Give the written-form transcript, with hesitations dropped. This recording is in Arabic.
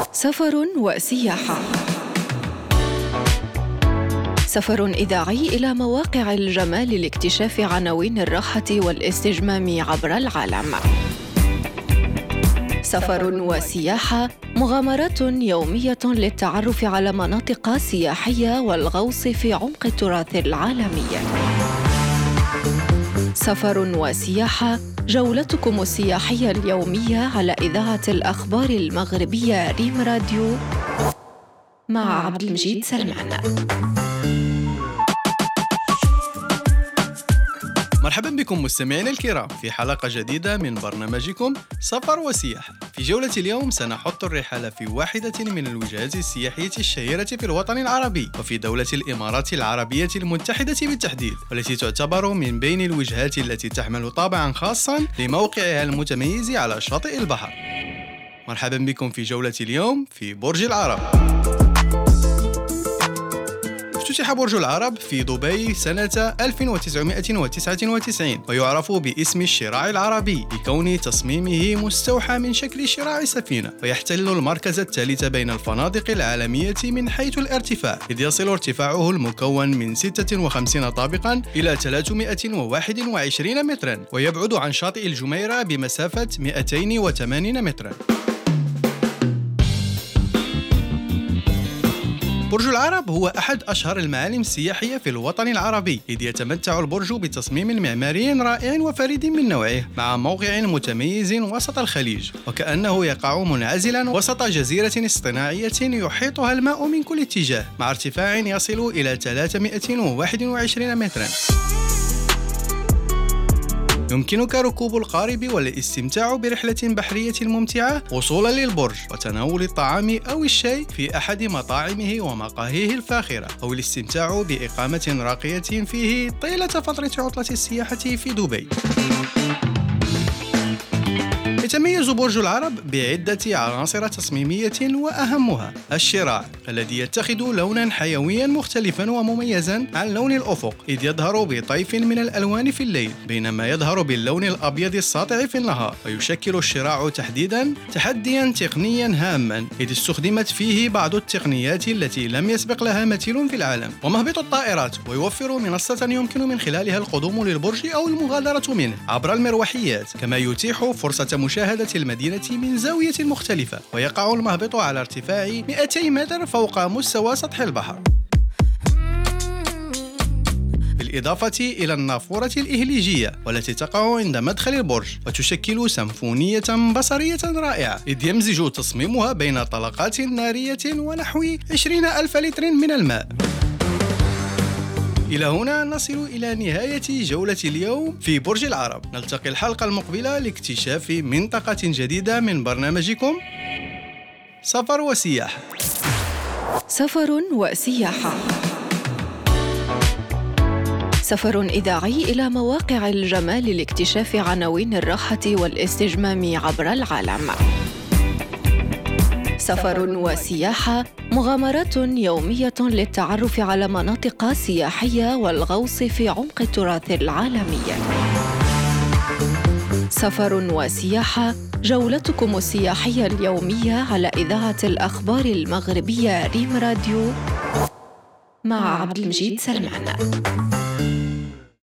سفر وسياحة. سفر إذاعي إلى مواقع الجمال لاكتشاف عناوين الراحة والاستجمام عبر العالم. سفر وسياحة، مغامرات يومية للتعرف على مناطق سياحية والغوص في عمق التراث العالمي. سفر وسياحة، جولتكم السياحية اليومية على إذاعة الأخبار المغربية ريم راديو مع عبد المجيد سلمان. مرحبا بكم مستمعينا الكرام في حلقة جديدة من برنامجكم سفر وسياحة. في جولة اليوم سنحط الرحال في واحدة من الوجهات السياحية الشهيرة في الوطن العربي وفي دولة الإمارات العربية المتحدة بالتحديد، والتي تعتبر من بين الوجهات التي تحمل طابعا خاصا لموقعها المتميز على شاطئ البحر. مرحبا بكم في جولة اليوم في برج العرب. افتتح برج العرب في دبي سنة 1999 ويعرف باسم الشراع العربي لكون تصميمه مستوحى من شكل شراع السفينة، ويحتل المركز الثالث بين الفنادق العالمية من حيث الارتفاع، إذ يصل ارتفاعه المكون من 56 طابقا إلى 321 مترا، ويبعد عن شاطئ الجميرة بمسافة 280 مترا. برج العرب هو أحد أشهر المعالم السياحية في الوطن العربي، إذ يتمتع البرج بتصميم معماري رائع وفريد من نوعه، مع موقع متميز وسط الخليج، وكأنه يقع منعزلا وسط جزيرة اصطناعية يحيطها الماء من كل اتجاه، مع ارتفاع يصل إلى 321 مترا. يمكنك ركوب القارب والاستمتاع برحلة بحرية ممتعة وصولا للبرج، وتناول الطعام أو الشاي في أحد مطاعمه ومقاهيه الفاخرة، أو الاستمتاع بإقامة راقية فيه طيلة فترة عطلة السياحة في دبي. يتميز برج العرب بعدة عناصر تصميمية، وأهمها الشراع الذي يتخذ لونا حيويا مختلفا ومميزا عن لون الأفق، إذ يظهر بطيف من الألوان في الليل بينما يظهر باللون الأبيض الساطع في النهار. ويشكل الشراع تحديدا تحديا تقنيا هاما، إذ استخدمت فيه بعض التقنيات التي لم يسبق لها مثيل في العالم. ومهبط الطائرات، ويوفر منصة يمكن من خلالها القدوم للبرج أو المغادرة منه عبر المروحيات، كما يتيح فرصة مشاهدة المدينة من زاوية مختلفة. ويقع المهبط على ارتفاع 200 متر فوق مستوى سطح البحر، بالإضافة إلى النافورة الإهليجية والتي تقع عند مدخل البرج، وتشكل سيمفونية بصرية رائعة، إذ يمزج تصميمها بين طلقات نارية ونحو 20,000 لتر من الماء. إلى هنا نصل إلى نهاية جولة اليوم في برج العرب. نلتقي الحلقة المقبلة لاكتشاف منطقة جديدة من برنامجكم سفر وسياحة. سفر وسياحة، سفر إذاعي إلى مواقع الجمال لاكتشاف عناوين الراحة والاستجمام عبر العالم. سفر وسياحة، مغامرات يومية للتعرف على مناطق سياحية والغوص في عمق التراث العالمي. سفر وسياحة، جولتكم السياحية اليومية على إذاعة الأخبار المغربية ريم راديو مع عبد المجيد سلمان.